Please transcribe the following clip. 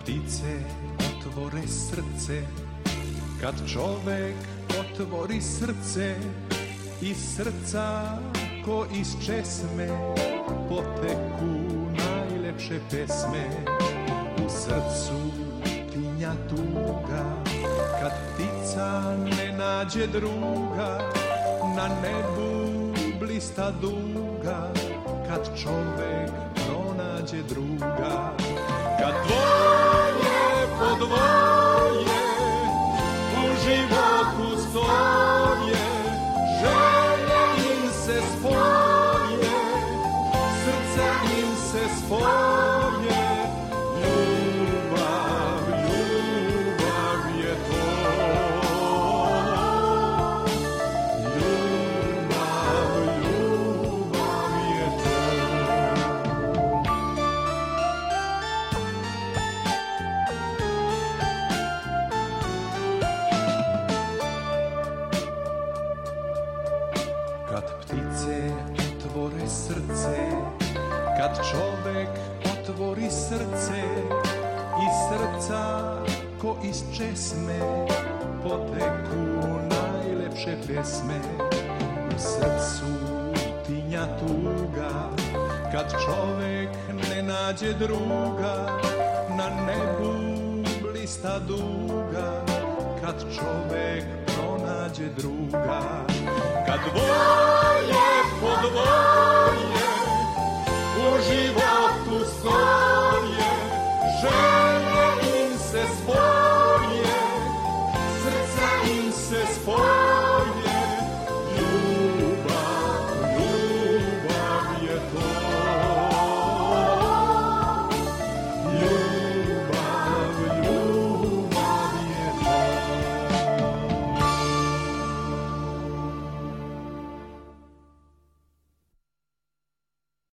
ptice otvore srce, kad čovek otvori srce, iz srca ko iz česme poteku najlepše pesme. U srcu tinja tuga, kad ptica ne nađe druga, na nebu blista duga, kad čovek pronađe druga. Kad dvoje po dvoje u životu stoje, želje im se spoje, srca im se spoje, ljubav, ljubav je to. Ljubav, ljubav je to. Kad ptice otvore srce, kad čovek otvori srce, iz srca ko iz česme poteku najlepše pesme. U srcu tinja tuga, kad čovek ne nađe druga, na nebu blista duga, kad čovek pronađe druga. Kad